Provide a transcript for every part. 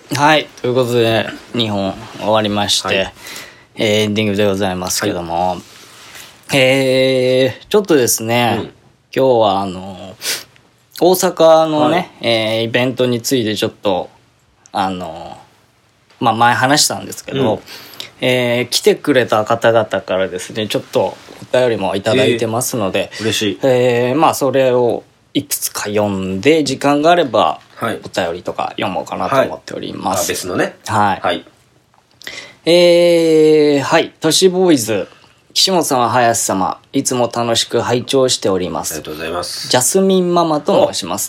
はい、ということで2本終わりまして、エンディングでございますけども、ちょっとですね、今日は大阪のね、イベントについてちょっと前話したんですけど、来てくれた方々からですねちょっとお便りもいただいてますので、 嬉しい。 それをいくつか読んで時間があればお便りとか読もうかなと思っております。 別のね。 はい。 はい。 はい。都市ボーイズ。岸本様、林様、いつも楽しく拝聴しております。 ありがとうございます。 ジャスミンママと申します。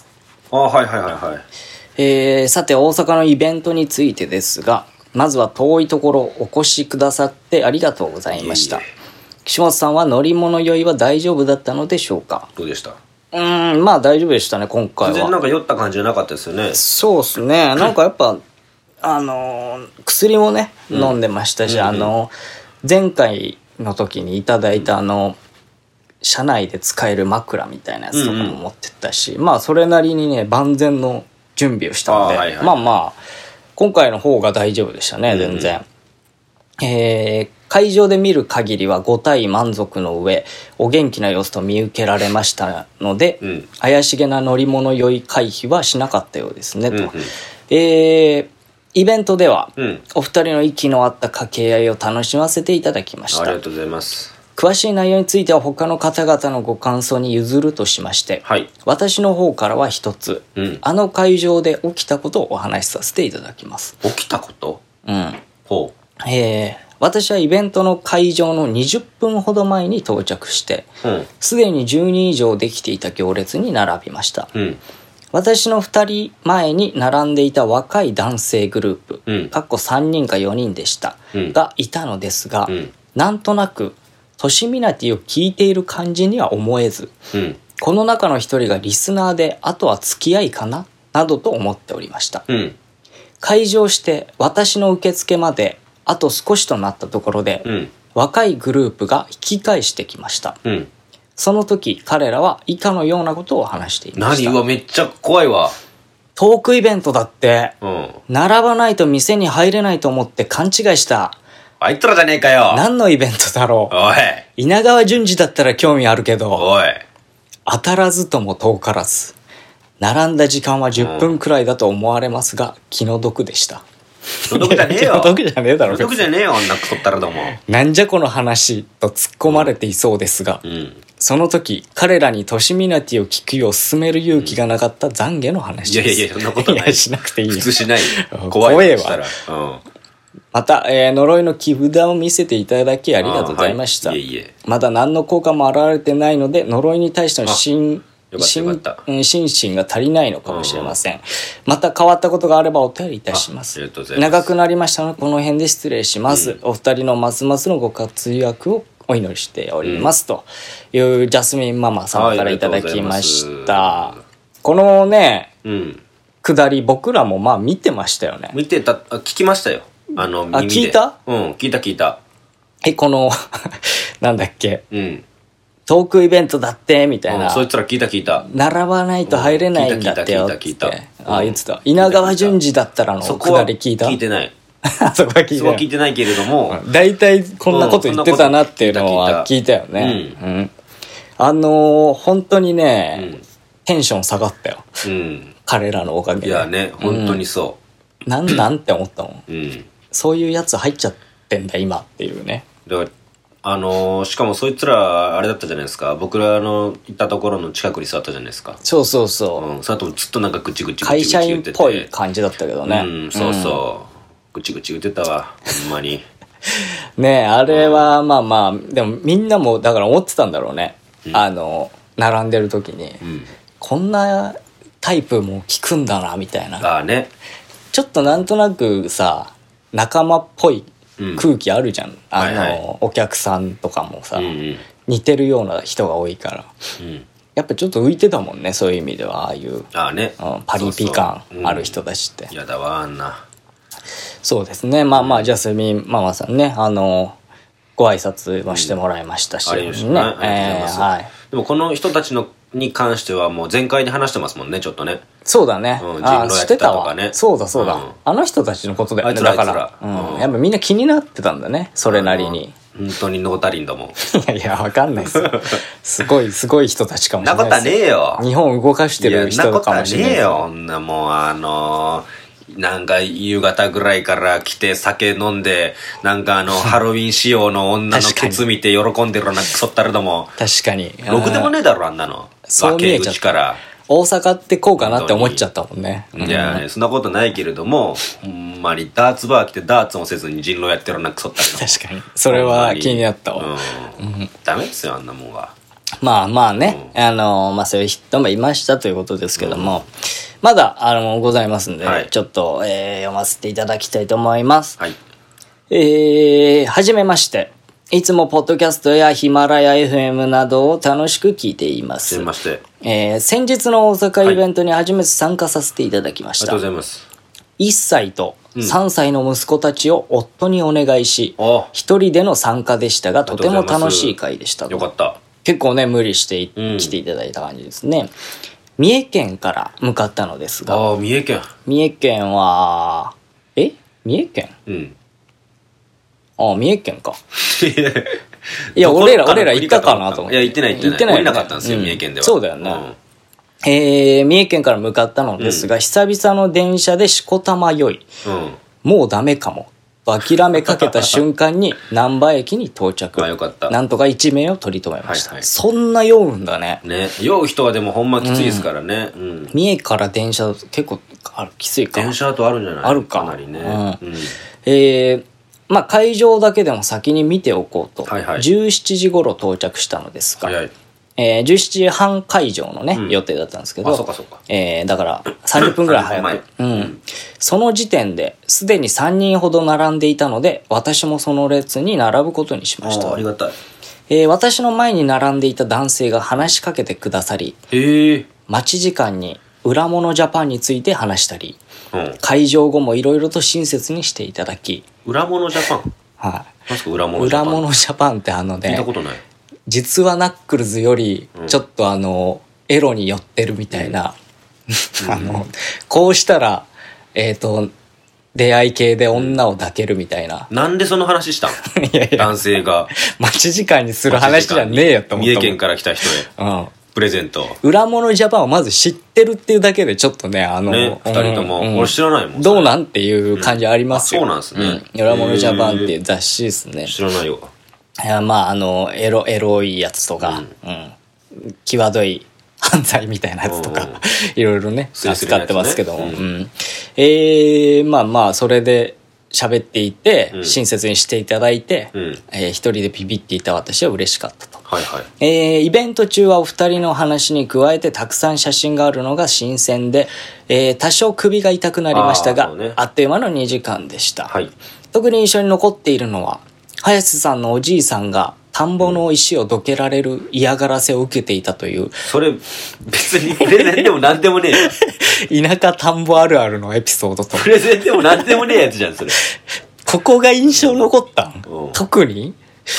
さて、大阪のイベントについてですが、まずは遠いところお越しくださってありがとうございました。岸本さんは乗り物酔いは大丈夫だったのでしょうか？ どうでした？ 大丈夫でしたね、今回は。 全然なんか酔った感じじゃなかったですよね。 そうですね。なんかやっぱ、薬もね、飲んでましたし、前回の時にいただいた車内で使える枕みたいなやつとかも持ってったし、それなりにね、万全の準備をしたので、今回の方が大丈夫でしたね、全然。会場で見る限りは5体満足の上お元気な様子と見受けられましたので、怪しげな乗り物酔い回避はしなかったようですねと。イベントでは、お二人の息の合った掛け合いを楽しませていただきました。 ありがとうございます。 詳しい内容については他の方々のご感想に譲るとしまして、私の方からは一つ、あの会場で起きたことをお話しさせていただきます。 起きたこと？ ほう。私はイベントの会場の20分ほど前に到着してすでに10人以上できていた行列に並びました。私の2人前に並んでいた若い男性グループ、3人か4人でした、がいたのですが、なんとなくトシミナティを聞いている感じには思えず、この中の一人がリスナーであとは付き合いかななどと思っておりました。会場して私の受付まであと少しとなったところで、若いグループが引き返してきました。その時彼らは以下のようなことを話していました。 何？めっちゃ怖いわ。 トークイベントだって、並ばないと店に入れないと思って勘違いした。 あいつらじゃねえかよ。 何のイベントだろう。 おい。 稲川淳二だったら興味あるけど、 おい。 当たらずとも遠からず。並んだ時間は10分くらいだと思われますが、気の毒でした。 気の毒じゃねえよ。 気の毒じゃねえだろ。 気の毒じゃねえよ、あんなクソったらども。 なんじゃこの話と突っ込まれていそうですが、その時彼らにトシミナティを聞くよう勧める勇気がなかった懺悔の話です。 いやそんなことない。 しなくていいよ。 普通しないよ。 怖いわ。 したら。 また、呪いの木札を見せていただきありがとうございました。まだ何の効果も現れてないので呪いに対しての心身が足りないのかもしれません。また変わったことがあればお便りいたします。長くなりましたのでこの辺で失礼します。お二人のますますのご活躍をお祈りしております、というジャスミンママ様からいただきました。このね、下り僕らも見てましたよね。 見てた、聞きましたよ。 聞いた？ 聞いた。 このなんだっけ、トークイベントだってみたいな、 そいつら聞いた。 並ばないと入れないんだってよって言って、言ってた。稲川淳二だったらの下り聞いた？ 聞いてない。 そこは聞いてないけれども、 大体こんなこと言ってたなっていうのは聞いたよね。本当にね、テンション下がったよ。彼らのおかげで。 いやね、本当にそう。 なんて思ったもん。そういうやつ入っちゃってんだ今っていうね。 だからしかもそいつらあれだったじゃないですか。僕らの行ったところの近くに座ったじゃないですか。 そう。 その後ずっとなんかぐちぐち会社員っぽい感じだったけどね。 ぐちぐち言ってたわ、ほんまに。 ねえ、あれはでもみんなもだから思ってたんだろうね。並んでる時に、こんなタイプも聞くんだなみたいな。ちょっとなんとなくさ、仲間っぽい空気あるじゃん。お客さんとかもさ、似てるような人が多いから。やっぱちょっと浮いてたもんね、そういう意味では。ああいう、パリピ感ある人たちって。 やだわ、あんな。 そうですね。ジャスミンママさんね、ご挨拶はしてもらいましたし、 でもこの人たちのに関してはもう全開で話してますもんね、ちょっとね。 そうだね。 人狼やってたとかね。 そうだそうだ、あの人たちのことだよね。だから、やっぱみんな気になってたんだね、それなりに。 本当にノータリンだもん。 いや、わかんないですよ。すごい人たちかもしれない。 なことはねえよ。 日本動かしてる人かもしれない。 なことはねえよ。もうなんか夕方ぐらいから来て酒飲んで、なんかハロウィン仕様の女のケツ見て喜んでるようなクソったるども。 確かに。 ろくでもねえだろ、あんなの。 そう見えちゃった。大阪ってこうかなって思っちゃったもんね。 いや、そんなことないけれども、ほんまにダーツバー来てダーツもせずに人狼やってるようなクソったるども。 確かに。それは気になったわ。 ダメですよ、あんなもんは。 まあね、そういう人もいましたということですけども、まだ、ございますんで、ちょっと、読ませていただきたいと思います。 はい。 はじめまして。いつもポッドキャストやヒマラヤ FM などを楽しく聞いています。 はじめまして。 先日の大阪イベントに初めて参加させていただきました。 ありがとうございます。 1歳と3歳の息子たちを夫にお願いし、一人での参加でしたが、とても楽しい会でした。 よかった。結構ね、無理して来ていただいた感じですね。三重県から向かったのですが。 三重県。 三重県は、三重県？三重県か。いや、俺ら行ったかなと思って。 いや、行ってない。降りなかったんですよ、三重県では。 そうだよね。三重県から向かったのですが、久々の電車でしこたま酔い。もうダメかも。諦めかけた瞬間に難波駅に到着。 よかった。 なんとか1名を取り留めました。そんな酔うんだね。 酔う人はでもほんまきついですからね。 三重から電車結構きついか。 電車だとあるんじゃない？ あるか。 かなりね。 会場だけでも先に見ておこうと、 はいはい、 17時頃到着したのですが、17時半会場のね、予定だったんですけど、だから30分ぐらい早く、その時点ですでに3人ほど並んでいたので、私もその列に並ぶことにしました。 ありがたい。 私の前に並んでいた男性が話しかけてくださり、待ち時間に裏物ジャパンについて話したり、会場後もいろいろと親切にしていただき。 裏物ジャパン？ はい。 何すか裏物ジャパン？ 裏物ジャパンって聞いたことない。 実はナックルズよりちょっとエロに寄ってるみたいな、こうしたら出会い系で女を抱けるみたいな。 なんでその話したん？いや男性が待ち時間にする話じゃねえよと思った。 三重県から来た人へプレゼント。 裏物ジャパンをまず知ってるっていうだけでちょっとね、 二人とも、俺知らないもん。 どうなんっていう感じありますよ。 そうなんですね。 裏物ジャパンっていう雑誌ですね。 知らないよ。 いや、エロいやつとか、際どい犯罪みたいなやつとか、いろいろね、扱ってますけども。それで喋っていて、親切にしていただいて、一人でビビっていた私は嬉しかったと。イベント中はお二人の話に加えてたくさん写真があるのが新鮮で、多少首が痛くなりましたが、あっという間の2時間でした。特に印象に残っているのは、早瀬さんのおじいさんが田んぼの石をどけられる嫌がらせを受けていたという。 それ、別にプレゼンでも何でもねえよ。田舎田んぼあるあるのエピソードと。 プレゼンでも何でもねえやつじゃん、それ。 ここが印象残ったん？特に？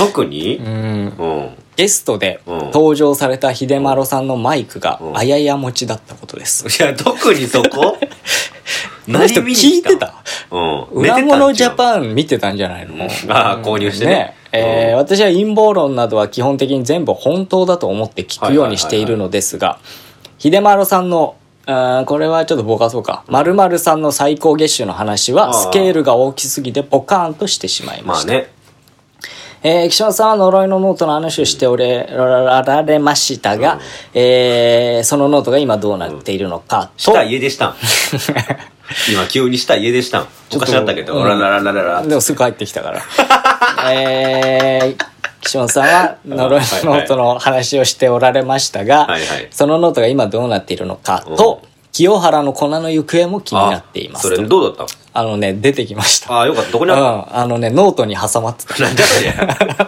ゲストで登場された秀丸さんのマイクがあやや持ちだったことです。 いや、特にそこ？ 何人聞いてた？裏物ジャパン見てたんじゃないの？ 購入してね。 私は陰謀論などは基本的に全部本当だと思って聞くようにしているのですが、秀丸さんのこれはちょっとぼかそうか。〇〇さんの最高月収の話はスケールが大きすぎてポカーンとしてしまいました。岸本さんは呪いのノートの話をしておられましたが、そのノートが今どうなっているのかと。 した家でしたん。今急にした家でしたん。昔あったけど、 でもすぐ帰ってきたから。岸本さんは呪いのノートの話をしておられましたが、そのノートが今どうなっているのかと、清原の粉の行方も気になっています。 それどうだったの？出てきました。 よかった。どこにあったノートに挟まってた。 なんだそれ。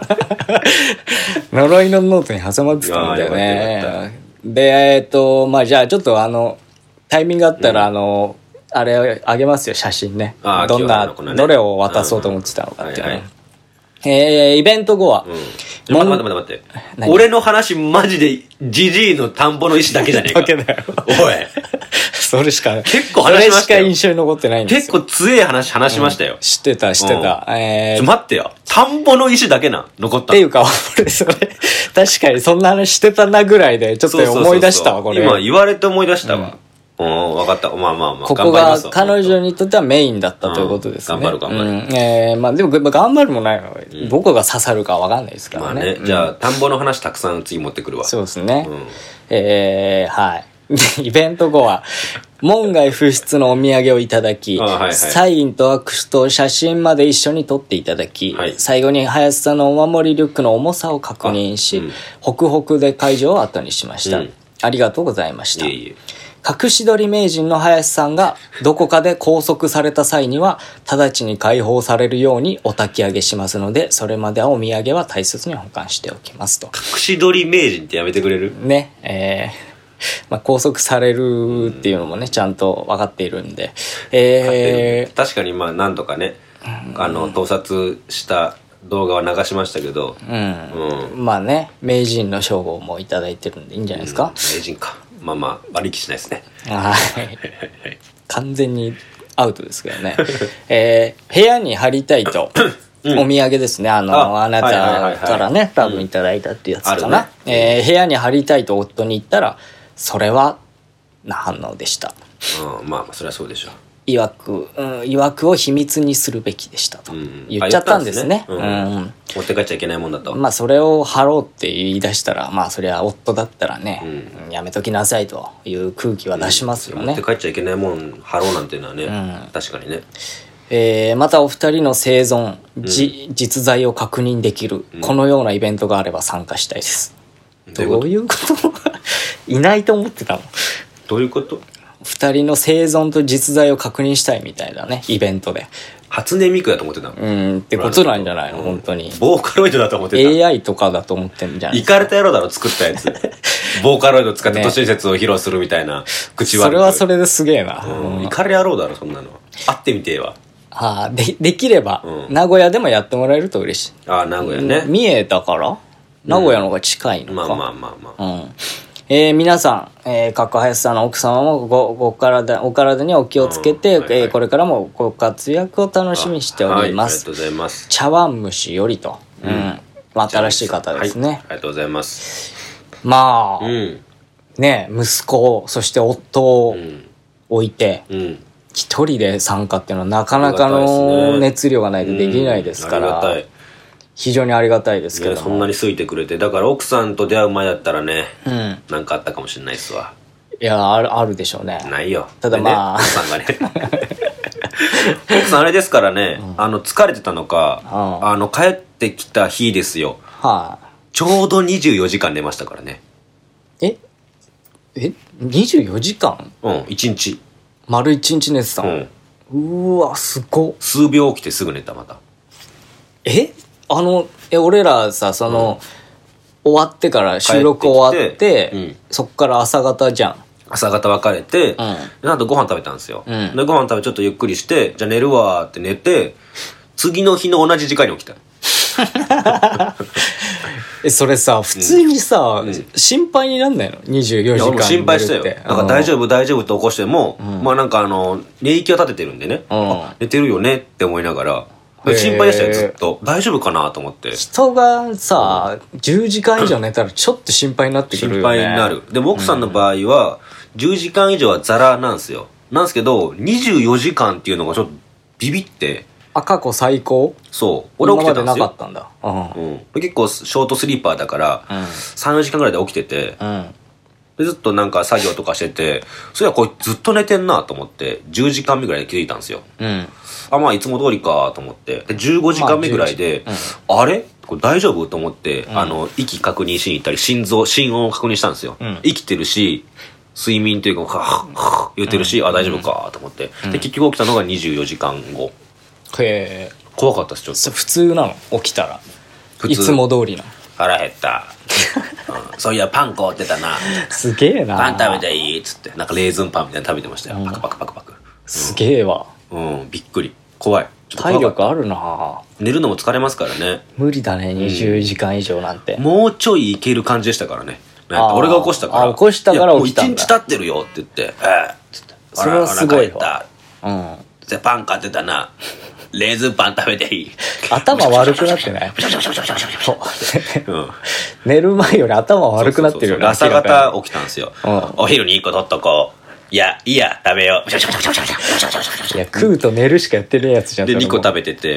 呪いのノートに挟まってたんだよね。で、じゃあちょっとタイミングあったらあれあげますよ、写真ね。どれを渡そうと思ってたのかっていうね。 イベント後は、 待って。俺の話マジでジジイの田んぼの石だけじゃねえか。 だけだよ。 おい。 それしか、 結構話しましたよ。 それしか印象に残ってないんですよ。 結構強い話しましたよ。 知ってた。待ってよ。田んぼの石だけ残った。 っていうか、俺それ、確かにそんな話してたなぐらいで、ちょっと思い出したわ、これ。 今言われて思い出したわ。わかった。まあ。 ここが彼女にとってはメインだったということですね。 頑張る。 まあでも頑張るもないの。どこが刺さるかわかんないですからね。 まあね。じゃあ、田んぼの話たくさん次持ってくるわ。 そうですね。はい。イベント後は、門外不出のお土産をいただき、サインと握手と写真まで一緒に撮っていただき、最後に林さんのお守りリュックの重さを確認し、ホクホクで会場を後にしました。ありがとうございました。隠し撮り名人の林さんがどこかで拘束された際には直ちに解放されるようにお焚き上げしますので、それまではお土産は大切に保管しておきますと。 隠し撮り名人ってやめてくれるね。まあ、拘束されるっていうのもね、ちゃんと分かっているんで。 確かにまあ何とかね、盗撮した動画は流しましたけど。 まあね、名人の称号もいただいてるんでいいんじゃないですか。 名人か。まあ悪い気しないですね。 はい。完全にアウトですけどね。部屋に貼りたいと。お土産ですね。あなたからね、多分いただいたってやつかな。部屋に貼りたいと夫に言ったら、それは、な反応でした。 まあ、それはそうでしょう。 いわくを秘密にするべきでしたと言っちゃったんですね。 持って帰っちゃいけないもんだと。 まあそれを貼ろうって言い出したら、まあそれは夫だったらね、やめときなさいという空気は出しますよね。 持って帰っちゃいけないもん貼ろうなんていうのはね、確かにね。またお二人の生存、実在を確認できる、このようなイベントがあれば参加したいです。どういうこといないと思ってたの。 どういうこと？ 二人の生存と実在を確認したいみたいなね、イベントで。 初音ミクだと思ってたの。ってことなんじゃないの、本当に。 ボーカロイドだと思ってた。 AI とかだと思ってんじゃないイカれた野郎だろ、作ったやつ。ボーカロイド使って都市説を披露するみたいな口悪く。 それはそれですげえな。 イカれ野郎だろ、そんなの。会ってみてえわ。 できれば、名古屋でもやってもらえると嬉しい。 名古屋ね。 三重だから、名古屋の方が近いのか。 まあ。 皆さん、かっこ林さんの奥様もお体にお気をつけて、これからもご活躍を楽しみにしております。 ありがとうございます。 茶碗蒸しよりと。新しい方ですね。 ありがとうございます。 まあ、ね、息子、そして夫を置いて、一人で参加っていうのはなかなかの熱量がないとできないですから。非常にありがたいですけども。 そんなに好いてくれて。だから奥さんと出会う前だったらね、なんかあったかもしれないっすわ。 いや、あるでしょうね。 ないよ。 ただまあ。 奥さんがね。奥さんあれですからね、疲れてたのか、帰ってきた日ですよ。ちょうど24時間寝ましたからね。 24時間 1日。 丸1日寝てたの？うわ、すごっ。 数秒起きてすぐ寝た、また。 俺らさ、終わってから収録終わって、そっから朝方じゃん。 朝方別れて、あとご飯食べたんですよ。で、ご飯食べちょっとゆっくりして、じゃあ寝るわって寝て、次の日の同じ時間に起きた。 それさ、普通にさ、心配になんないの ?24 時間。 心配したよ。なんか大丈夫って起こしても、まあなんか寝息は立ててるんでね、寝てるよねって思いながら、心配でしたよ、ずっと。大丈夫かなと思って。 人がさ、10時間以上寝たらちょっと心配になってくるよね。 心配になる。でも奥さんの場合は、10時間以上はザラなんですよ。なんですけど、24時間っていうのがちょっとビビって。 過去最高？ そう。俺起きてたんですよ。 今までなかったんだ。 結構ショートスリーパーだから、3、4時間ぐらいで起きてて、でずっとなんか作業とかしてて、それはこいつずっと寝てんなと思って、10時間目ぐらいで気づいたんですよ。まあいつも通りかと思って、で15時間目ぐらいで、あれこれ大丈夫と思って、息確認しに行ったり、心音を確認したんですよ。生きてるし、睡眠というか、言ってるし、大丈夫かと思って。で、結局起きたのが24時間後。怖かったです、ちょっと。 普通なの起きたら。いつも通りなの。 腹減った。そういや、パン買ってたな。 すげえな。 パン食べていいっつって。なんかレーズンパンみたいなの食べてましたよ。パクパクパクパク。 すげえわ。 びっくり。怖い。 体力あるな。 寝るのも疲れますからね。 無理だね、20時間以上なんて。 もうちょいいける感じでしたからね。俺が起こしたから。 起こしたから起きたんだ。 もう1日経ってるよって言って、 それはすごいわ。 で、パン買ってたな。レーズンパン食べていい？ 頭悪くなってない？寝る前より頭悪くなってるよね。 朝方起きたんですよ。お昼に1個取っとこう。いや、いいや、食べよう。 いや、食うと寝るしかやってるやつじゃん。 で、2個食べてて。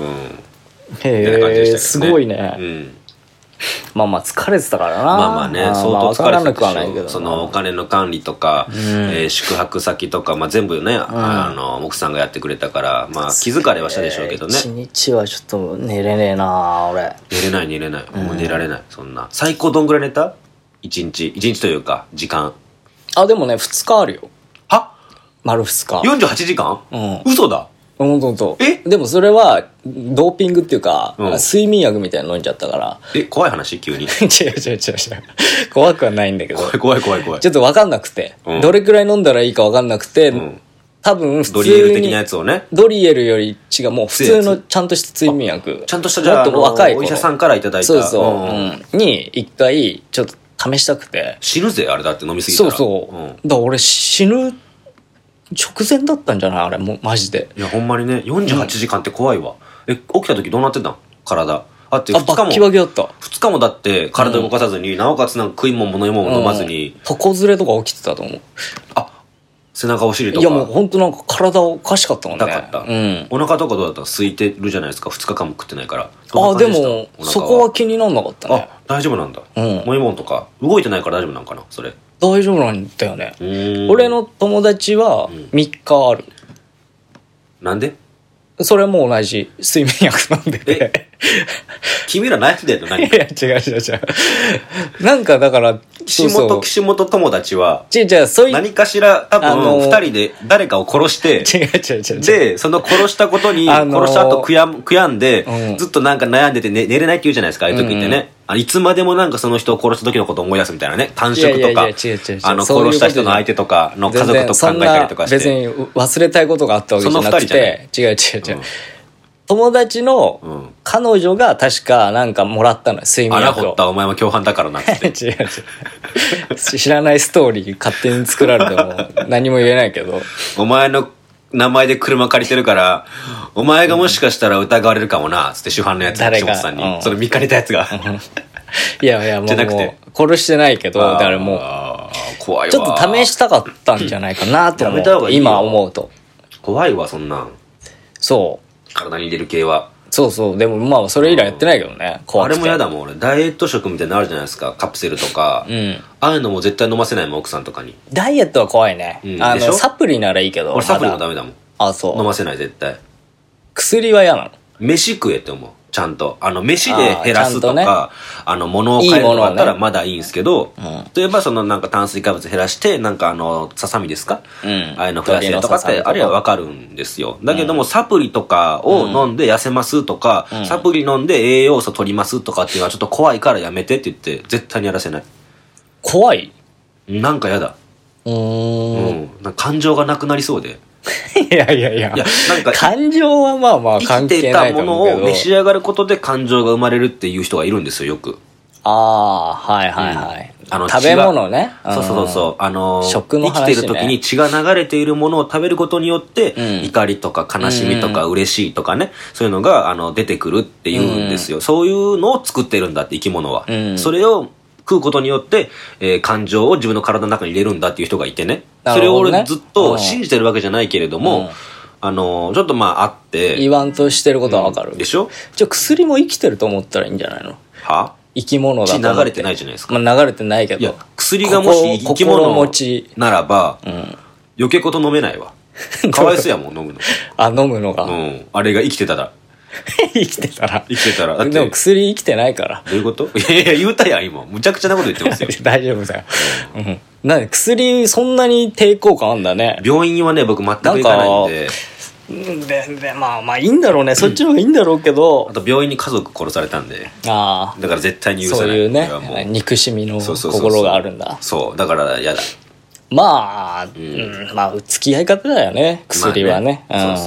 へえ、すごいね。まあまあ疲れてたからな。 まあまあね、相当疲れてたでしょ。 そのお金の管理とか、宿泊先とか、まあ全部ね、奥さんがやってくれたから、まあ気疲れはしたでしょうけどね。 一日はちょっと寝れねえな俺。 寝れない。もう寝られない。そんな。最高どんぐらい寝た？一日というか、時間。 でもね、2日あるよ。 は？ 丸2日。 48時間？嘘だ。 ほんと。でもそれは、ドーピングっていうか、睡眠薬みたいなの飲んじゃったから。 怖い話急に。違う。 怖くはないんだけど。 怖い。ちょっと分かんなくて。どれくらい飲んだらいいか分かんなくて、多分普通に。ドリエル的なやつをね。ドリエルより違う、もう普通のちゃんとした睡眠薬。 ちゃんとしたじゃあ、お医者さんからいただいた。 そうに、一回、ちょっと試したくて。 死ぬぜ、あれだって飲みすぎたら。 そう。だから俺死ぬ直前だったんじゃないあれ、もうマジで。 いや、ほんまにね、48時間って怖いわ。起きた時どうなってたん？体。バッキバキだった。 2日もだって体動かさずに、なおかつなんか食い物も飲み物も飲まずに。 床ずれとか起きてたと思う。 背中お尻とか。 いやもうほんとなんか体おかしかったもんね。 なかった。お腹とかどうだった？空いてるじゃないですか、2日間も食ってないから。 でも、そこは気になんなかったね。 大丈夫なんだ。飲み物とか、動いてないから大丈夫なんかな、それ。 大丈夫なんだよね。俺の友達は3日ある。 なんで？ それも同じ睡眠薬飲んでて。 君ら悩んでんの何？ いや、違う。なんかだから、 岸本友達は、何かしら多分二人で誰かを殺して、 違う。 で、その殺したことに、殺した後悔やんで、ずっとなんか悩んでて寝れないって言うじゃないですか、ああいう時ってね。いつまでもなんかその人を殺した時のことを思い出すみたいなね。単色とか、殺した人の相手とかの家族と考えたりとかして。 別に忘れたいことがあったわけじゃなくて、違う。友達の彼女が確かなんかもらったのよ、睡眠薬を。 あらほった、お前も共犯だからなって。 違う。知らないストーリー勝手に作られても何も言えないけど。 お前の名前で車借りてるから、お前がもしかしたら疑われるかもな、つって主犯のやつ、岸本さんに。それ見かねたやつが。 いや、もう殺してないけど、だからもう、 怖いわ。 ちょっと試したかったんじゃないかなと思う。今思うと。 怖いわ、そんなん。 そう。 体に入れる系は。 そう。でもまあ、それ以来やってないけどね。 あれも嫌だもん、俺。ダイエット食みたいなのあるじゃないですか。カプセルとか。ああいうのも絶対飲ませないもん、奥さんとかに。 ダイエットは怖いね。サプリならいいけど。 俺サプリもダメだもん。そう。飲ませない、絶対。 薬は嫌なの？ 飯食えって思う。ちゃんと。飯で減らすとか、物を変えるとかだったらまだいいんですけど、例えばそのなんか炭水化物減らして、なんかささみですか？ああいうの増やせとかって、あれはわかるんですよ。だけども、サプリとかを飲んで痩せますとか、サプリ飲んで栄養素取りますとかっていうのはちょっと怖いからやめてって言って、絶対にやらせない。 怖い？ なんかやだ。なんか感情がなくなりそうで。 いや、なんか感情はまあまあ関係ないと思うけど。 生きてたものを召し上がることで感情が生まれるっていう人がいるんですよ、よく。 はい。食べ物ね。 そう。 食の話ね。 生きてる時に血が流れているものを食べることによって、怒りとか悲しみとか嬉しいとかね、そういうのが出てくるっていうんですよ。そういうのを作ってるんだって、生き物は。それを食うことによって、感情を自分の体の中に入れるんだっていう人がいてね。それを俺ずっと信じてるわけじゃないけれども、ちょっとまああって。 言わんとしてることはわかる。 でしょ？ 薬も生きてると思ったらいいんじゃないの？ は？ 生き物だと思って。 血流れてないじゃないですか。 まあ流れてないけど。いや、 薬がもし生き物ならば、余計こと飲めないわ。かわいそうやもん、飲むの。 飲むのが。 あれが生きてたら。 生きてたら。 だって。 でも薬生きてないから。 どういうこと？いや言うたやん、今。むちゃくちゃなこと言ってますよ。 大丈夫だよ。薬そんなに抵抗感あんだね。 病院はね、僕全く行かないんで。 まあいいんだろうね。そっちの方がいいんだろうけど。 あと病院に家族殺されたんで。だから絶対に許さない。 そういうね、憎しみの心があるんだ。 そう、だから嫌だ。 まあ付き合い方だよね、薬はね。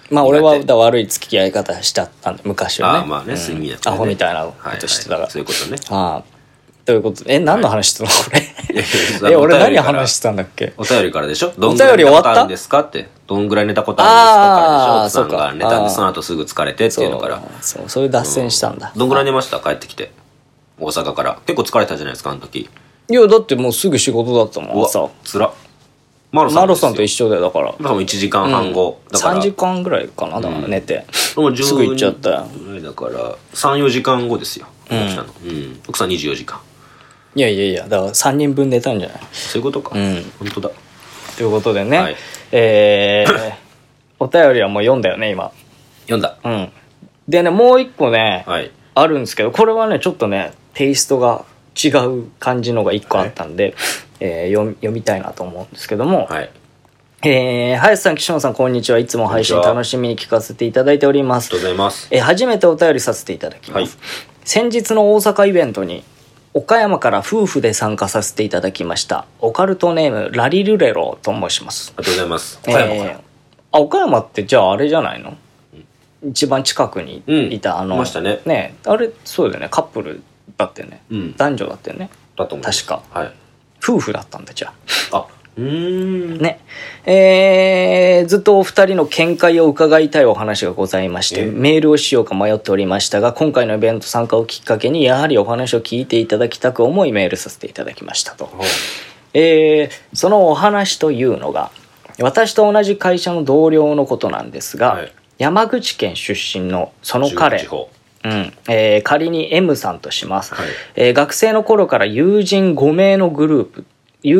まあ俺は悪い付き合い方しちゃったんで、昔はね。 まあね、睡眠薬アホみたいなことしてたから。 そういうことね。 ということで、何の話してたのこれ。俺何話してたんだっけ。 お便りからでしょ。 お便り終わった？ どんぐらい寝たことあるんですかって。どんぐらい寝たことあるんですかからでしょ。奥さんが寝たんで、その後すぐ疲れてっていうのから。 そういう脱線したんだ。 どんぐらい寝ました？帰ってきて。大阪から。結構疲れたじゃないですか、あの時。 いや、だってもうすぐ仕事だったもん、朝。 つら。 マロさんと一緒で、だから。 だから1時間半後。 3時間ぐらいかな、だから寝て。すぐ行っちゃったよ。 だから、3、4時間後ですよ。奥さん24時間。 いや、だから3人分寝たんじゃない？ そういうことか。本当だ。 ということでね、お便りはもう読んだよね、今。 読んだ。 でね、もう一個ね、あるんですけど、これはね、ちょっとね、テイストが違う感じのが一個あったんで、読みたいなと思うんですけども、林さん、岸本さん、こんにちは。いつも配信楽しみに聞かせていただいております。 ありがとうございます。 初めてお便りさせていただきます。先日の大阪イベントに、岡山から夫婦で参加させていただきました。オカルトネーム、ラリルレロと申します。 ありがとうございます。岡山から。 岡山ってじゃああれじゃないの？一番近くにいた、 いましたね。 あれ、そうだよね。カップルだったよね。男女だったよね。 だと思う。 確か。夫婦だったんだ、じゃあ。ね。ずっとお二人の見解を伺いたいお話がございまして、メールをしようか迷っておりましたが、今回のイベント参加をきっかけに、やはりお話を聞いていただきたく思いメールさせていただきましたと。そのお話というのが、私と同じ会社の同僚のことなんですが、山口県出身のその彼、仮に M さんとします。学生の頃から友人5名のグループで、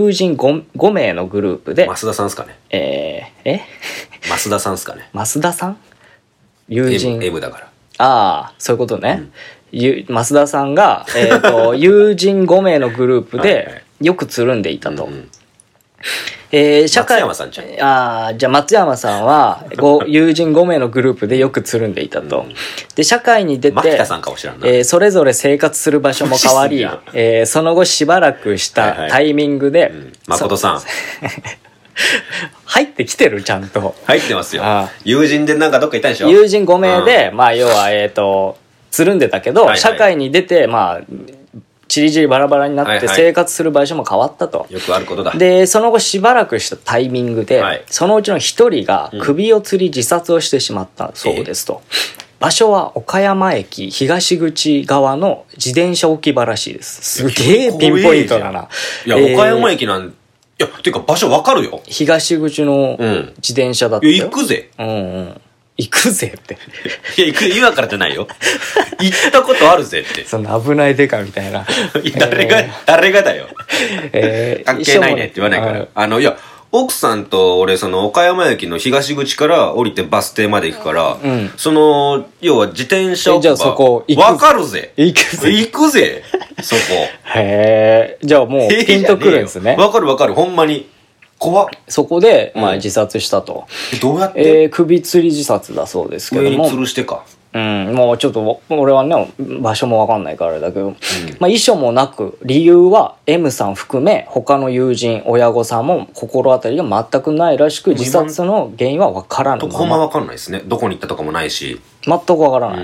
増田さんですかね。増田さんですかね。 増田さん？友人。 M だから。 ああ、そういうことね。増田さんが、友人5名のグループでよくつるんでいたと。 松山さんじゃん。 じゃあ松山さんは友人5名のグループでよくつるんでいたと。で、社会に出て、それぞれ生活する場所も変わり、その後しばらくしたタイミングで、 誠さん。 入ってきてるちゃんと。 入ってますよ。友人でなんかどっかいたでしょ？ 友人5名で、まあ要は、つるんでたけど、社会に出て、まあ、ちりぢりバラバラになって生活する場所も変わったと。 よくあることだ。 で、その後しばらくしたタイミングで、そのうちの一人が首を吊り自殺をしてしまったそうですと。場所は岡山駅東口側の自転車置き場らしいです。すげえピンポイントだな。 いや、岡山駅なん、いや、ていうか場所わかるよ。 東口の自転車だったよ。 いや、行くぜ。 行くぜって。 いや、今からじゃないよ。行ったことあるぜって。 そんな危ないデカみたいな。 誰がだよ。関係ないねって言わないから。いや、奥さんと俺、岡山駅の東口から降りてバス停まで行くから、要は自転車を。 じゃあそこ、 わかるぜ。 行くぜ。そこ。 じゃあもう、ピンとくるんですね。 わかる、ほんまに。怖っ。 そこで、まあ自殺したと。 どうやって？ 首吊り自殺だそうですけども。 上に吊るしてか。 もうちょっと、俺はね、場所もわかんないからあれだけど、まあ遺書もなく、理由は M さん含め、他の友人、親御さんも心当たりが全くないらしく、自殺の原因はわからない。 ほんまわかんないですね。どこに行ったとかもないし。 全くわからない。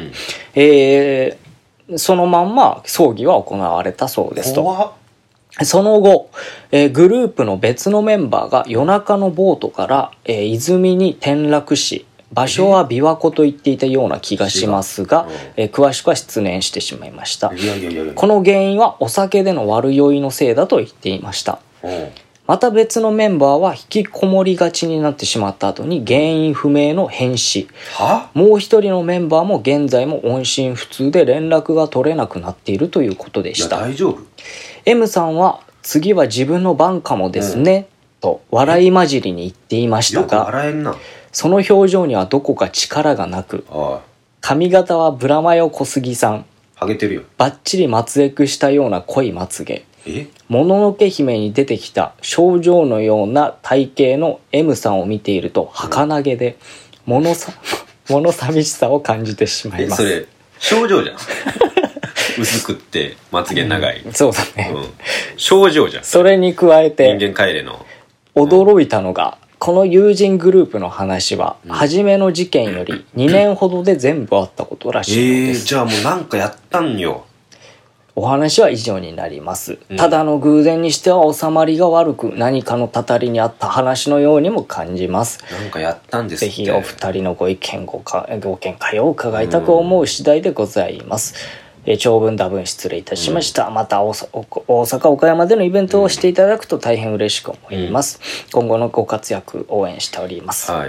そのまんま葬儀は行われたそうですと。 怖っ。 その後、グループの別のメンバーが夜中のボートから、泉に転落し、場所は琵琶湖と言っていたような気がしますが、詳しくは失念してしまいました。この原因はお酒での悪酔いのせいだと言っていました。また別のメンバーは引きこもりがちになってしまった後に原因不明の変死。もう一人のメンバーも現在も音信不通で連絡が取れなくなっているということでした。 大丈夫 ？M さんは次は自分の番かもですね、と笑い混じりに言っていましたが、その表情にはどこか力がなく、髪型はブラマヨ小杉さん、 ハゲてるよ。 バッチリ松エクしたような濃いまつげ、もののけ姫に出てきた症状のような体型の M さんを見ていると儚げで、物寂しさを感じてしまいます。 それ症状じゃん。薄くってまつげ長い、 そうだね、 症状じゃん。 それに加えて人間帰れの驚いたのが、 この友人グループの話は、初めの事件より2年ほどで全部あったことらしいのです。 じゃあもうなんかやったんよ。 お話は以上になります。ただの偶然にしては収まりが悪く、何かのたたりにあった話のようにも感じます。 なんかやったんですって。 ぜひお二人のご意見ご見解を伺いたく思う次第でございます。長文多文失礼いたしました。また大阪岡山でのイベントをしていただくと大変嬉しく思います。今後のご活躍応援しております。 はい。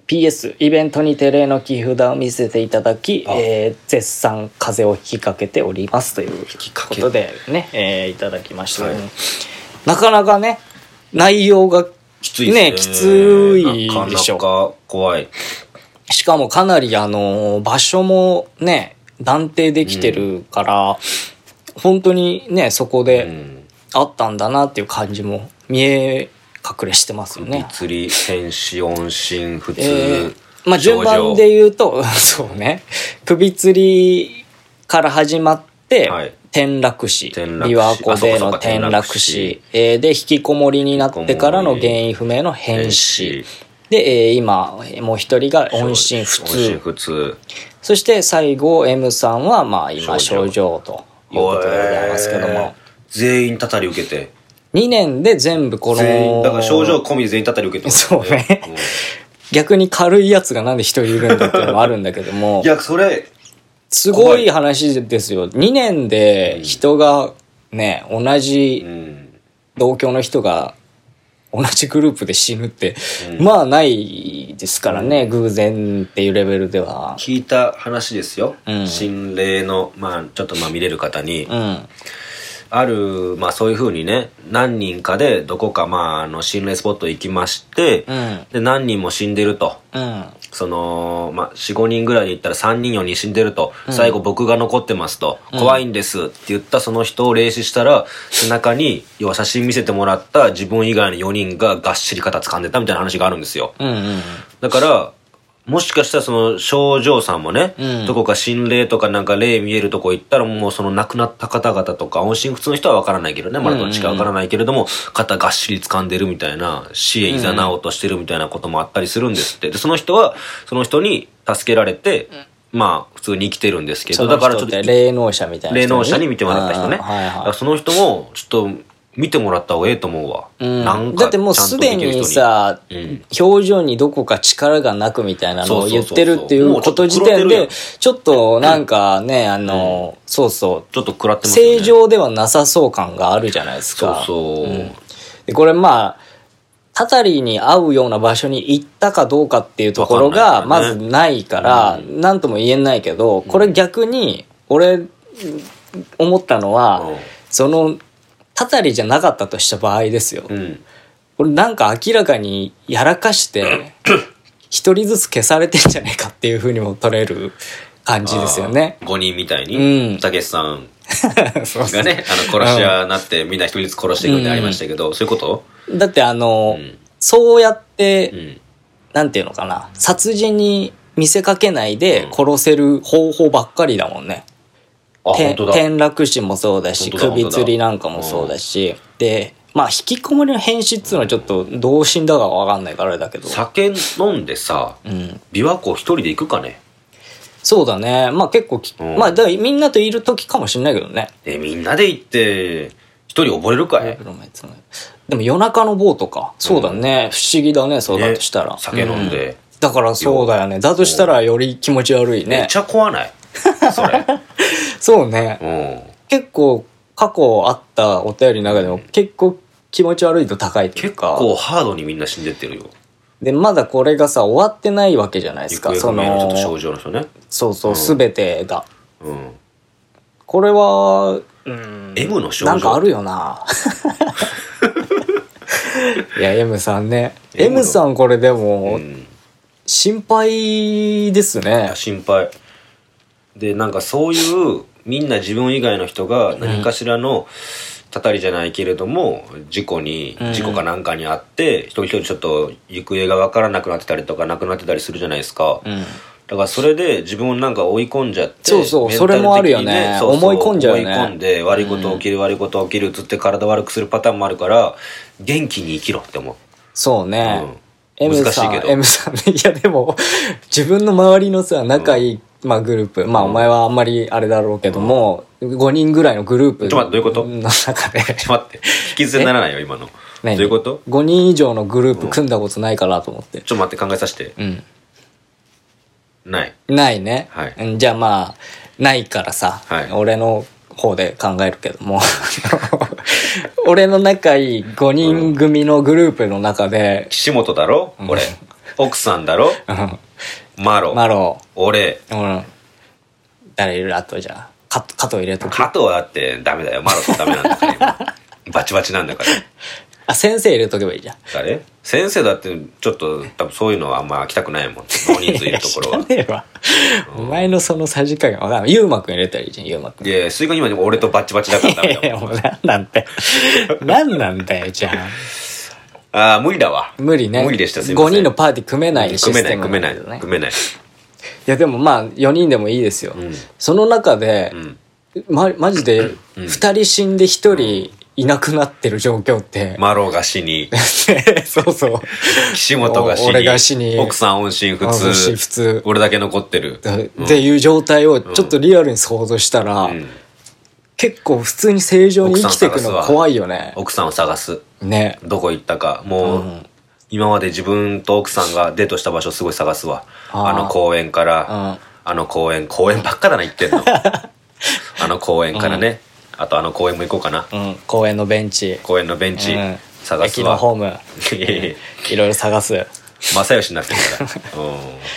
PS イベントにて例の木札を見せていただき、絶賛風邪をひきかけておりますということでね、いただきました、なかなかね内容がきついですね。 きついでしょ。 なかなか怖い。 しかもかなり場所もね断定できてるから、本当にねそこであったんだなっていう感じも見え隠れしてますよね。 首吊り、変死、音信、普通、 まあ順番で言うとそうね、首吊りから始まって、転落死、琵琶湖での転落死、で引きこもりになってからの原因不明の変死で、今もう一人が音信不通、そして最後 M さんはまあ今症状ということでございますけども、 全員たたり受けて 2年で全部このだから症状込みで全員たたり受けてますね。そうね、逆に軽いやつがなんで一人いるんだっていうのもあるんだけどもいやそれすごい話ですよ。2年で人がね、同じ同郷の人が同じグループで死ぬって、まあないですからね、偶然っていうレベルでは。 聞いた話ですよ、心霊のまあちょっとまあ見れる方に、あるまあそういう風にね何人かでどこかまあ心霊スポット行きまして、で何人も死んでると、そのまあ 4,5 人ぐらいで言ったら3人4人死んでると、最後僕が残ってますと、怖いんですって言ったその人を霊視したら背中に要は写真見せてもらった自分以外の4人ががっしり肩掴んでたみたいな話があるんですよ、だからもしかしたらその症状さんもね、どこか心霊とかなんか霊見えるとこ行ったらもうその亡くなった方々とか音信不通の人は分からないけどね、まだどっちか分からないけれども、肩がっしり掴んでるみたいな、死へ誘おうとしてるみたいなこともあったりするんですって。でその人はその人に助けられて、まあ普通に生きてるんですけど、だからちょっと霊能者みたいな霊能者に見てもらった人ね、その人もちょっと見てもらった方がええと思うわ、なんかだってもうすでにさ、表情にどこか力がなくみたいなのを言ってるっていうこと時点でちょっとなんかね、そうそうちょっと食らってますよね、 正常ではなさそう感があるじゃないですか。でこれまあたたりに合うような場所に行ったかどうかっていうところがまずないから何とも言えないけど、これ逆に俺思ったのは、そのたたりじゃなかったとした場合ですよ、これなんか明らかにやらかして一人ずつ消されてんじゃねえかっていうふうにも取れる感じですよね。 5人みたいにたけしさんがね殺し屋になってみんな一人ずつ殺していくんでありましたけど、そういうこと？ だってそうやって、なんていうのかな、殺人に見せかけないで殺せる方法ばっかりだもんね。転落死もそうだし、首吊りなんかもそうだし、でまあ引きこもりの変死っていうのはちょっと同心だかわかんないからあれだけど、 酒飲んでさ、琵琶湖一人で行くかね。 そうだね、まあ結構まあだからみんなといる時かもしれないけどね。 みんなで行って一人溺れるかい？ でも夜中のボートか、そうだね、不思議だね、そうだとしたら、 酒飲んで、 だからそうだよね、だとしたらより気持ち悪いね。 めっちゃ怖ないそれそうね、結構過去あったお便りの中でも結構気持ち悪いと高いというか、 結構ハードにみんな死んでってるよ。 でまだこれがさ終わってないわけじゃないですか、 行方不明のちょっと症状の人ね。 そうそう、全てが、これは M の症状なんかあるよないや M さんね、 M さんこれでも、心配ですね。 心配で、なんかそういうみんな自分以外の人が何かしらのたたりじゃないけれども事故かなんかにあって一人一人ちょっと行方が分からなくなってたりとかなくなってたりするじゃないですか、だからそれで自分をなんか追い込んじゃって、 そうそう、それもあるよね。思い込んじゃうよね。 思い込んで悪いこと起きる悪いこと起きるつって体悪くするパターンもあるから、元気に生きろって思う。 そうね、 難しいけど。 M さん、いやでも、自分の周りのさ、仲いい、まあグループ、まあお前はあんまりあれだろうけども、5人ぐらいのグループちょっと待って、どういうことの中で。 ちょっと待って。引き捨てにならないよ、今の。どういうこと ?5 人以上のグループ組んだことないかなと思って。 ちょっと待って、考えさせて。ない。 ないね。 はい。 じゃあまあ、ないからさ、俺の方で考えるけども、俺の仲いい5人組のグループの中で、 岸本だろ俺。奥さんだろマロ。俺。 誰いる？あとじゃあ、加藤入れとく。 加藤はだってダメだよ。マロってダメなんだから今。バチバチなんだから。 あ、先生入れとけばいいじゃん。 誰？先生だってちょっと多分そういうのはあんま来たくないもん。大人数いるところは。 知らねえわ。お前のそのさじ加減わかんない。ゆうまくん入れたらいいじゃん、ゆうまくん。 いや、スイカ今でも俺とバチバチだからダメだもん。 いや、もうなんて。なんなんだよ、じゃあ。ああ、無理だわ。 無理ね。 無理でした、すいません。 5人のパーティー組めないシステム。 組めない。いや、でもまあ、4人でもいいですよ。その中で、マジで、2人死んで1人いなくなってる状況って。 マロが死に。 そうそう。 岸本が死に。 俺が死に。 奥さん音信不通。俺だけ残ってる。 っていう状態をちょっとリアルに想像したら、結構普通に正常に生きていくの怖いよね。 奥さんを探す。 ね。 どこ行ったか。もう、今まで自分と奥さんがデートした場所すごい探すわ。あの公園から、公園ばっかだな行ってんの。あの公園からね。あとあの公園も行こうかな。 公園のベンチ。 探すわ。 駅のホーム。いろいろ探す。 正義になってるから。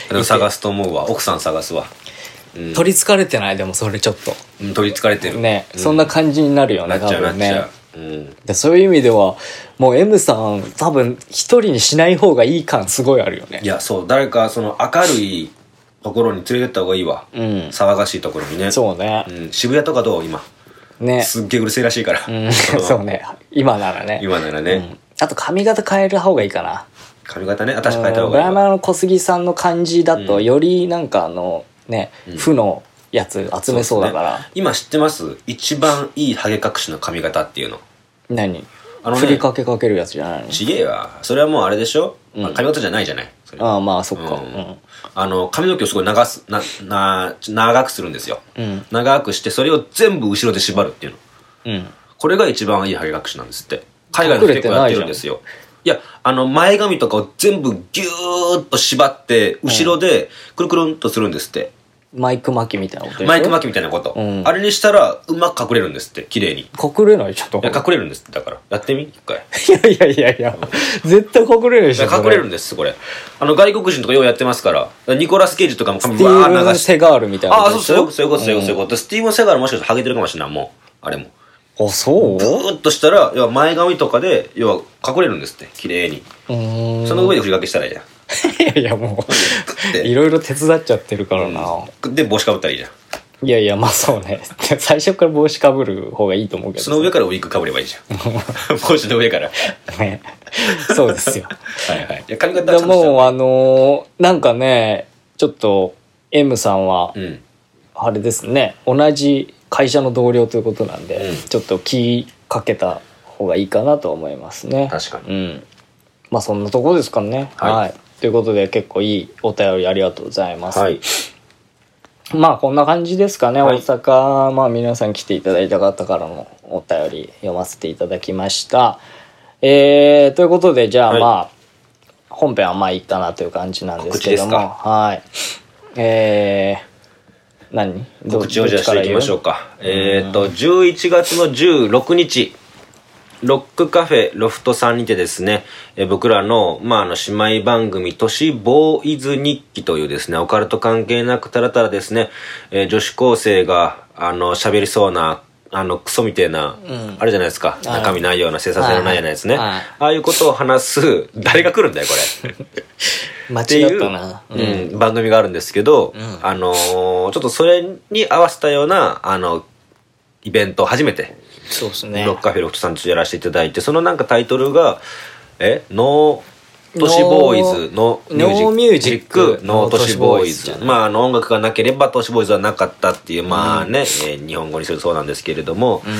でも探すと思うわ。奥さん探すわ。 取りつかれてない？でもそれちょっと。 取りつかれてる。 ね。そんな感じになるよね、 多分ね。 そういう意味では、もう M さん多分一人にしない方がいい感すごいあるよね。 いや、そう。誰かその明るいところに連れてった方がいいわ。騒がしいところにね。 そうね。 渋谷とかどう今。ね。すっげえうるせえらしいから。 そうね。今ならね。あと髪型変える方がいいかな。 髪型ね。私変えた方がいいわ。 ブラマの小杉さんの感じだと、よりなんかね、負のやつ集めそうだから。 今知ってます？一番いいハゲ隠しの髪型っていうの。 何？ふりかけかけるやつじゃないの？ ちげえわ。それはもうあれでしょ？髪型じゃないじゃない。 ああ、まあそっか。 髪の毛をすごい長くするんですよ。長くしてそれを全部後ろで縛るっていうの。これが一番いいハゲ隠しなんですって。海外の人結構やってるんですよ。いや、前髪とかを全部ギューッと縛って後ろでくるくるんとするんですって。 マイク巻きみたいなことでしょ？ マイク巻きみたいなこと。あれにしたらうまく隠れるんですって、綺麗に。 隠れないちょっと。 いや、隠れるんですって。だからやってみ一回。 いや絶対隠れるでしょ。 隠れるんですこれ。外国人とかようやってますから。ニコラス・ケイジとかも髪バー流して。スティーブン・セガールみたいな。 ああ、そういうこと。スティーブン・セガールもしかしたらハゲてるかもしれない、もう。あれも。 あ、そう？ ブーッとしたら、要は前髪とかで、要は隠れるんですって、綺麗に。その上で振りかけしたらいいじゃん。 いやもういろいろ手伝っちゃってるからな。 で帽子かぶったらいいじゃん。 いやまあそうね。最初から帽子かぶる方がいいと思うけど。 その上からウィッグかぶればいいじゃん。帽子の上から。 ね。そうですよ。 はい。いや髪型はちゃんとした。 もうなんかね、ちょっと M さんはあれですね。同じ会社の同僚ということなんで、ちょっと気かけた方がいいかなと思いますね。 確かに。 まあそんなところですかね。はい。ということで結構いいお便りありがとうございます。はい。まあこんな感じですかね。大阪、まあ皆さん来ていただいた方からのお便り読ませていただきました。ということでじゃあまあ、本編はまあいいかなという感じなんですけども。はい。 告知をじゃあしていきましょうか。11月の16日。ロックカフェロフトさんにてですね、僕らの、姉妹番組都市ボーイズ日記というですね、オカルト関係なくたらたらですね、女子高生が喋りそうなクソみたいな、あれじゃないですか、中身ないような生産性のないようなやつね、ああいうことを話す誰が来るんだよこれ間違ったな、 番組があるんですけど、ちょっとそれに合わせたようなイベントを初めてそうですね。 ロックカフェロフトさんとやらせていただいて、そのなんかタイトルがノー都市ボーイズのミュージックノー都市ボーイズ。音楽がなければ都市ボーイズはなかったっていう日本語にするそうなんですけれども、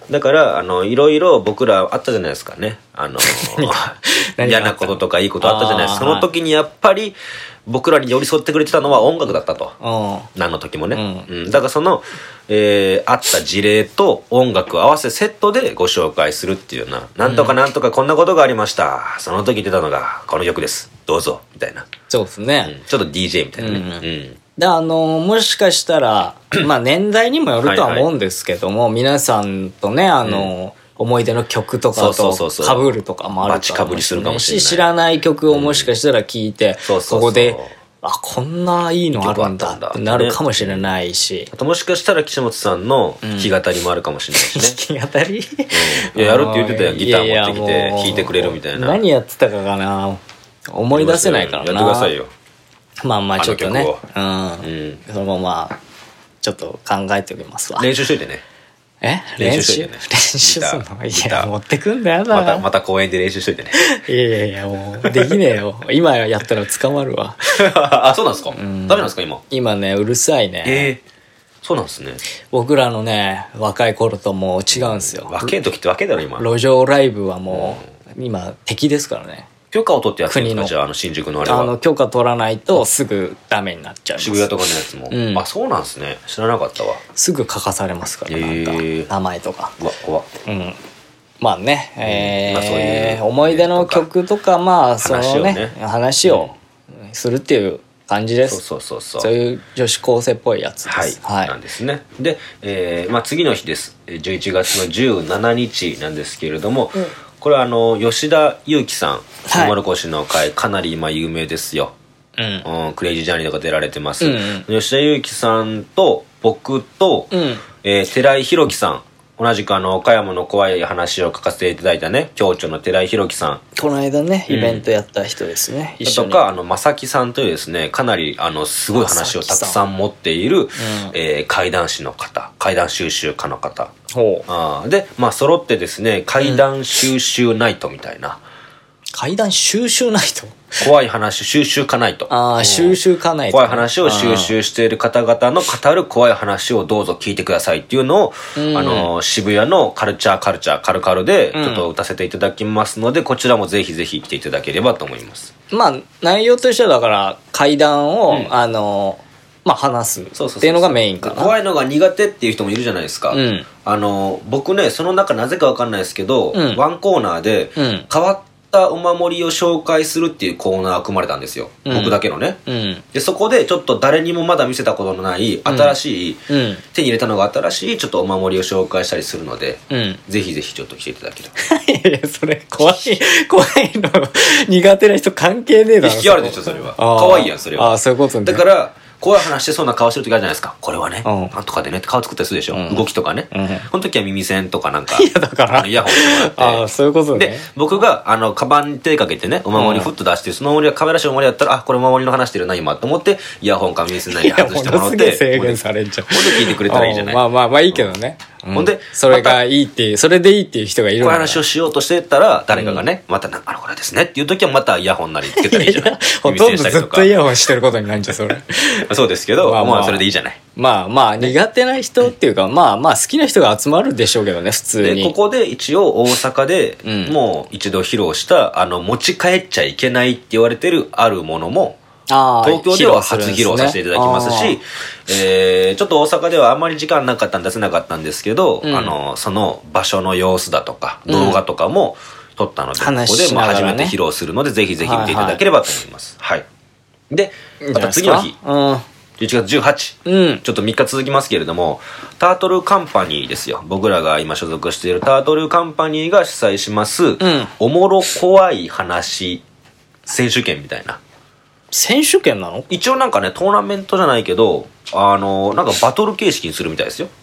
だからいろいろ僕らあったじゃないですかね嫌なこととかいいことあったじゃないですか。その時にやっぱり僕らに寄り添ってくれてたのは音楽だったと。何の時もね、だからその、あった事例と音楽を合わせセットでご紹介するっていうような、なんとかなんとかこんなことがありました、その時出たのがこの曲ですどうぞみたいな。 そうですね、 ちょっと DJ みたいなね。 でもしかしたらまあ年代にもよるとは思うんですけども、皆さんとね思い出の曲とかと被るとかもあるかもしれないし、知らない曲をもしかしたら聴いて、ここでこんないいのあるんだってなるかもしれないし、 あともしかしたら岸本さんの弾き語りもあるかもしれないしね。 弾き語り、 いややるって言ってたよ。ギター持ってきて弾いてくれるみたいな。 何やってたかな思い出せないからな。 やってくださいよ。 まあまあちょっとね、そのままちょっと考えておきますわ。 練習しといてね。 練習すんの？いや持ってくんだよな。 また公園で練習しといてね。 いやもうできねえよ。今やったら捕まるわ。 あ、そうなんですか。ダメなんですか今ね、うるさいね。 そうなんですね。 僕らのね若い頃ともう違うんですよ。 若い時ってわけだろ今。 路上ライブはもう今敵ですからね。 許可を取ってやってるんですか。じゃあ新宿のあれは許可取らないとすぐダメになっちゃう。 渋谷とかのやつも、あ、そうなんですね。知らなかったわ。 すぐ書かされますから、なんか名前とか。 うわ怖っ。 まあね、思い出の曲とか、まあそのね話をするっていう感じです。そういう女子高生っぽいやつです。 なんですね。で、次の日です。11月の17日なんですけれども、これは吉田裕樹さん、トウモロコシの会、かなり今有名ですよ。クレイジージャーニーとか出られてます。吉田裕樹さんと僕と、寺井宏樹さん、同じく岡山の怖い話を書かせていただいたね、共著の寺井宏樹さん。 この間ね、イベントやった人ですね。 とか、正木さんというですね、かなりすごい話をたくさん持っている、怪談師の方、怪談収集家の方。で、揃ってですね、怪談収集ナイトみたいな。 怪談収集ナイト？ 怖い話、収集家ナイト。 収集家ナイト。 怖い話を収集している方々の語る怖い話をどうぞ聞いてくださいっていうのを、渋谷のカルカルでちょっと歌せていただきますので、こちらもぜひぜひ来ていただければと思います。 まあ、内容としてはだから、怪談を、話すっていうのがメインかな。 怖いのが苦手っていう人もいるじゃないですか。僕ね、その中なぜかわかんないですけど、ワンコーナーで変わったお守りを紹介するっていうコーナーが組まれたんですよ。僕だけのね。で、そこでちょっと誰にもまだ見せたことのない新しい、手に入れたのが新しいちょっとお守りを紹介したりするので、ぜひぜひちょっと来ていただければ。 いや、それ怖いの苦手な人関係ねえだろ。 引きあるでしょ、それは。可愛いやん、それは。 そういうことね。 だから、怖い話してそうな顔してる時あるじゃないですか。これはね、なんとかでねって顔作ったりするでしょ。動きとかね。この時は耳栓とかなんか、 いやだからイヤホンしてもらって。 そういうことね。 で、僕が、カバンに手かけてね、お守りふっと出して、そのお守りが可愛らしいお守りだったら、これお守りの話してるな、今、と思って、イヤホンか耳栓なり外してもらって。 制限されちゃう。 ほんで聞いてくれたらいいじゃない。 まあいいけどね。 ほんで、 それがいいっていう、それでいいっていう人がいるこういう話をしようとしてたら、誰かがね、またこれですねっていう時はまたイヤホンなりつけたらいいじゃない。 ほとんどずっとイヤホンしてることになるんじゃん、それ。 そうですけど、まあそれでいいじゃない。 まあ苦手な人っていうか、まあ好きな人が集まるでしょうけどね、普通に。 で、ここで一応大阪でもう一度披露した、持ち帰っちゃいけないって言われてるあるものも、東京では初披露させていただきますし、ちょっと大阪ではあんまり時間なかったんで出せなかったんですけど、その場所の様子だとか、動画とかも撮ったので、ここで初めて披露するので、ぜひぜひ見ていただければと思います。はい。で、また次の日、11月18、ちょっと3日続きますけれども、タートルカンパニーですよ。僕らが今所属しているタートルカンパニーが主催します、おもろ怖い話選手権みたいな。 選手権なの？ 一応なんかね、トーナメントじゃないけど、なんかバトル形式にするみたいですよ。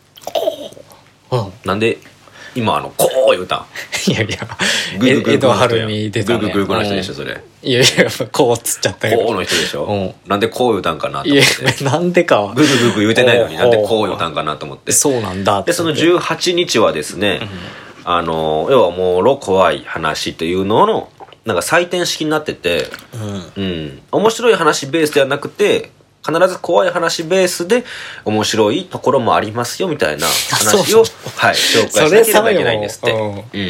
なんで、今こう言うたん。 いや、江戸晴美出たね。 グーグーの人でしょ、それ。 いや、こうつっちゃったけど。 こうの人でしょ。なんでこう言うたんかなと思って。 いや、なんでかは。 グーグーグーグー言うてないのになんでこう言うたんかなと思って。 そうなんだ。 で、その18日はですね、要はもう怖い話というのの、なんか採点式になってて、面白い話ベースではなくて、 必ず怖い話ベースで面白いところもありますよみたいな話を、はい、紹介しなければいけないんですって。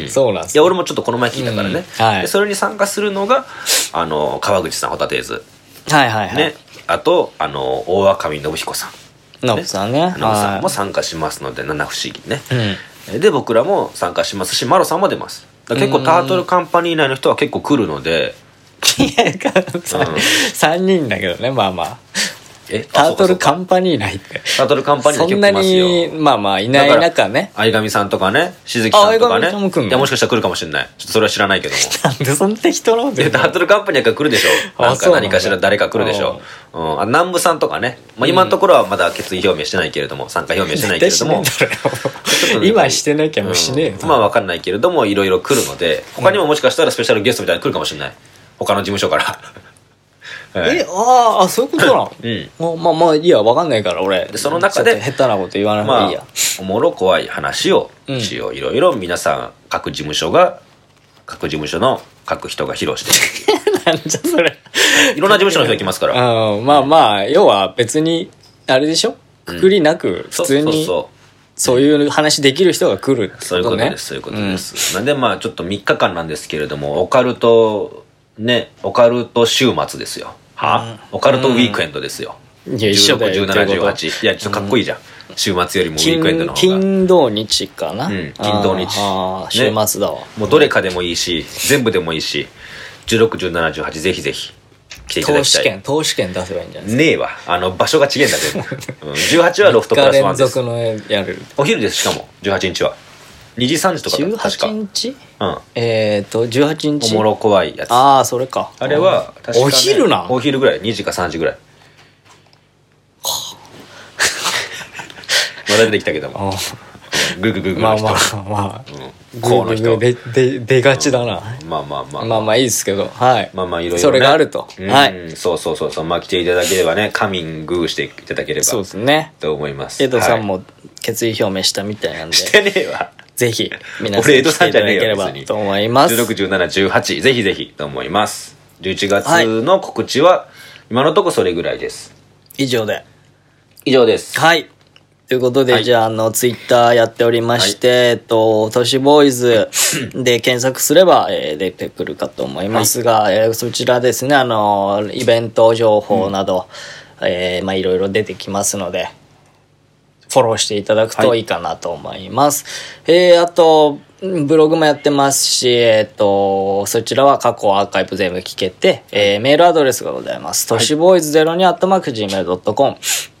そうなんです。 いや俺もちょっとこの前聞いたからね、でそれに参加するのが川口さんホタテーズ、 はいはいはい、 ね、あと大若上信彦さん、 ノブさんね、 ノブさんも参加しますので、七不思議ね、で僕らも参加しますし、マロさんも出ます。結構タートルカンパニー内の人は結構来るので、 いや3人だけどね、まあまあタートルカンパニー内ってタートルカンパニー内結構来ますよ。 そんなにまあまあいない中ね、 相上さんとかね、しずきさんとかね、 相上さんも来んの？ いやもしかしたら来るかもしれない、ちょっとそれは知らないけどもなんでそんな適当なこと言うの？ タートルカンパニーが来るでしょ、なんか何かしら誰か来るでしょ、南部さんとかね、まあ、今のところはまだ決意表明してないけれども、参加表明してないけれども今してなきゃもうしねえよ、 まあ分かんないけれどもいろいろ来るので、他にももしかしたらスペシャルゲストみたいに来るかもしれない、他の事務所からそういうことなの？まあまあいいや、分かんないから俺。 でその中で下手なこと言わない方がいいや。 おもろ怖い話を一応いろいろ皆さん各事務所の各人が披露してなんじゃそれ。 いろんな事務所の人が来ますから。 まあまあ要は別にあれでしょ、くくりなく普通にそういう話できる人が来る、 そういうことです、そういうことです。なんでまあちょっと3日間なんですけれども、オカルト週末ですよ。オカルトウィークエンドですよ。 いや一緒だよ。 16、17、18。いやちょっとかっこいいじゃん。週末よりもウィークエンドの方が。 金土日かな。 金土日。 週末だわ。 もうどれかでもいいし、全部でもいいし、16、17、18ぜひぜひ来ていただきたい。 投資券出せばいいんじゃないですか。 ねえわ。場所が違えんだ全部。18はロフトプラスワンです。 3日連続のやる。 お昼です、しかも18日は。2時3時とかだ確か。 18日 18 日おもろ怖いやつ。 それか。 あれは確かね、 お昼な。 お昼ぐらい、2時か3時ぐらい。まだ出てきたけども。ググまあまあこの人出がちだな。 まあいいですけど、はい。 まあいろいろそれがあると。はい。 そうまあ来ていただければね、カミングしていただければ。 そうですね。 と思います。 江戸さんも決意表明したみたいなんで。 してねえわ。 ぜひ皆さん来ていただければと思います。 16、17、18ぜひぜひと思います。11月の告知は今のところそれぐらいです。 以上です。 はい。 ということで、じゃあ、ツイッターやっておりまして、都市ボーイズで検索すれば、出てくるかと思いますが、そちらですね、イベント情報など、まあ、いろいろ出てきますので、フォローしていただくといいかなと思います。あと、ブログもやってますし、そちらは過去アーカイブ全部聞けて、メールアドレスがございます。都市ボーイズ02@gmail.com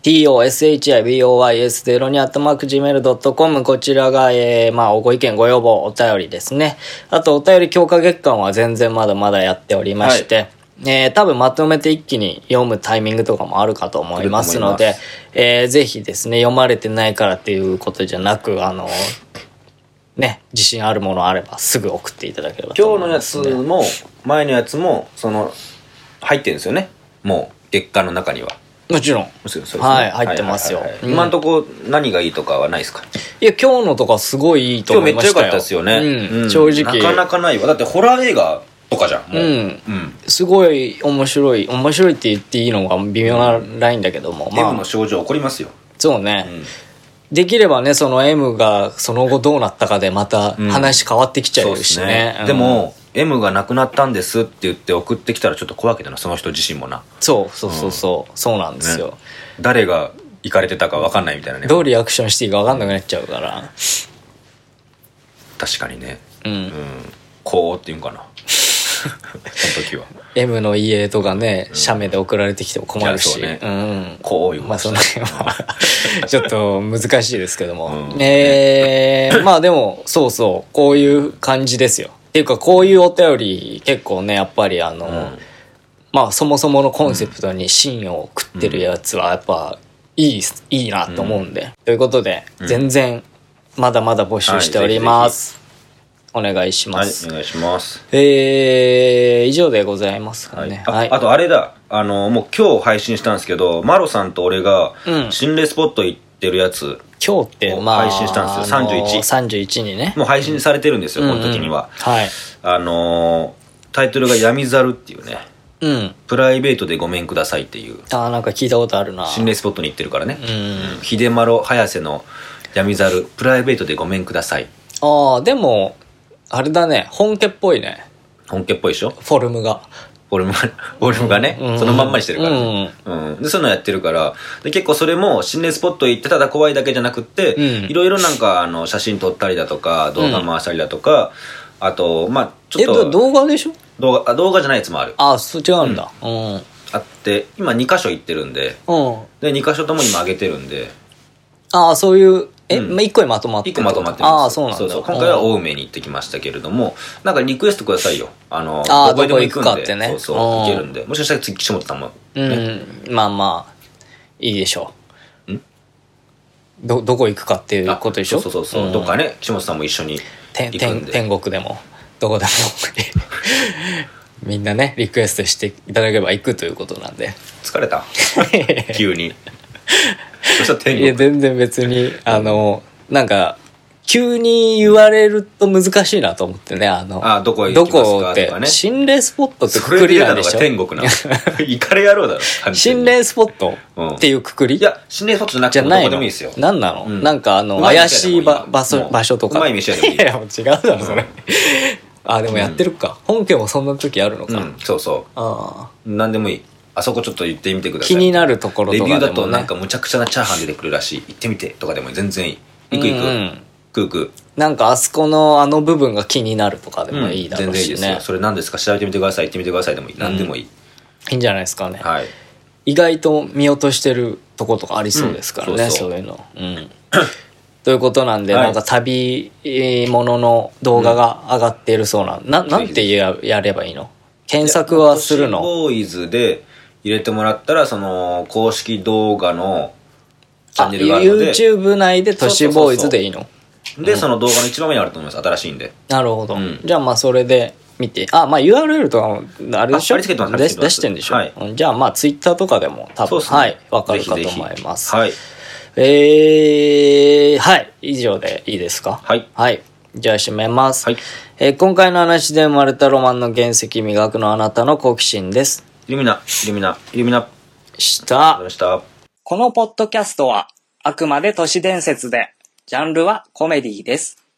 tosyboys02@gmail.com こちらが、まあ、ご意見、ご要望、お便りですね。あと、お便り強化月間は全然まだまだやっておりまして、多分まとめて一気に読むタイミングとかもあるかと思いますので、ぜひですね、読まれてないからっていうことじゃなく、ね、自信あるものあればすぐ送っていただければと思います、 今日のやつも前のやつも入ってるんですよね、もう月間の中には。 もちろん、はい、入ってますよ。 今のとこ何がいいとかはないですか？ いや、今日のとかすごいいいと思いましたよ。 今日めっちゃ良かったですよね、 正直なかなかないわ。だってホラー映画とかじゃん、もう、 すごい面白いって言っていいのが微妙なラインだけども、 M の症状起こりますよ。 そうね、できればね、その M がその後どうなったかでまた話変わってきちゃうしね。 でも M がなくなったんですって言って送ってきたらちょっと怖いけどな、その人自身もな。 そうなんですよ、 誰が行かれてたか分かんないみたいなね。 どうリアクションしていいか分かんなくなっちゃうから。 確かにね。こうって言うんかなその時は M の家とかね、写メで送られてきても困るし、 こういうまあその辺はちょっと難しいですけども、まあでもそうこういう感じですよ。っていうかこういうお便り結構ね、やっぱりまあそもそものコンセプトに芯を食ってるやつはやっぱいいなと思うんで、ということで全然まだまだ募集しております、お願いします。 はい、お願いします。 以上でございますかね。 あとあれだ、もう今日配信したんですけど、マロさんと俺が心霊スポット行ってるやつ、 今日ってまあ配信したんですよ。 31にね、 もう配信されてるんですよ、この時には。 はい。 タイトルが闇猿っていうね。 うん。 プライベートでごめんくださいっていう。 なんか聞いたことあるな。 心霊スポットに行ってるからね。秀丸早瀬の闇猿、プライベートでごめんください。 でも、あれだね、本家っぽいね。 本家っぽいでしょ？ フォルムがね、 そのまんまにしてるからね。で、そういうのやってるから、で、結構それも心霊スポット行ってただ怖いだけじゃなくって、いろいろなんか、写真撮ったりだとか、動画回したりだとか、あと、まあちょっと。 動画でしょ？ 動画じゃないやつもある。 そう違うんだ。 あって、今2箇所行ってるんで、で、2箇所とも今上げてるんで。 そういう、1個にまとまってる。 1個まとまってます。 そうなんだ。 今回は青梅に行ってきましたけれども、なんかリクエストくださいよ。どこへでも行くんで。行けるんで。もしかしたら次岸本さんも。 まあまあ、いいでしょう。どこ行くかっていうことでしょ？ そう。どっかね、岸本さんも一緒に行くんで。 天国でも、どこでも。みんなね、リクエストしていただければ行くということなんで。 疲れた急に。そしたら天国。 いや、全然別に、なんか、急に言われると難しいなと思ってね、 どこへ行きますかとかね。 心霊スポットってくくりなんでしょ？ それで出たのが天国なの。イカレ野郎だろ。 心霊スポットっていうくくり？ いや、心霊スポットじゃなくてもどこでもいいですよ。 何なの？なんか怪しい場所とか。 うまい飯屋でもいい。 いや、もう違うだろ、それ。でもやってるか。本家もそんな時あるのか。 そう。何でもいい。あそこちょっと言ってみてください。 気になるところとかでもね。 レビューだとなんかむちゃくちゃなチャーハン出てくるらしい。行ってみてとかでも全然いい。行く。 なんかあそこの部分が気になるとかでもいいだろうしね。 全然いいですよ。それ何ですか調べてみてください。行ってみてくださいでもいい。何でもいい。 いいんじゃないですかね。 はい。 意外と見落としてるとことかありそうですからね、そういうの。ということなんで、なんか旅物の動画が上がっているそうなんてやればいいの？検索はするの？ ボーイズで入れてもらったら、その公式動画のチャンネルがあるので、 YouTube 内で都市ボーイズでいいの？ で、その動画の一番目にあると思います。新しいんで。 なるほど。じゃあまあそれで見て、まあ URL とかもあれでしょ？出してんでしょ？じゃあまあ Twitter とかでも多分わかるかと思います。はい、以上でいいですか？はい。じゃあ締めます。今回の話で生まれたロマンの原石磨くのあなたの好奇心です。 イルミナ。 した。このポッドキャストはあくまで都市伝説で、ジャンルはコメディです。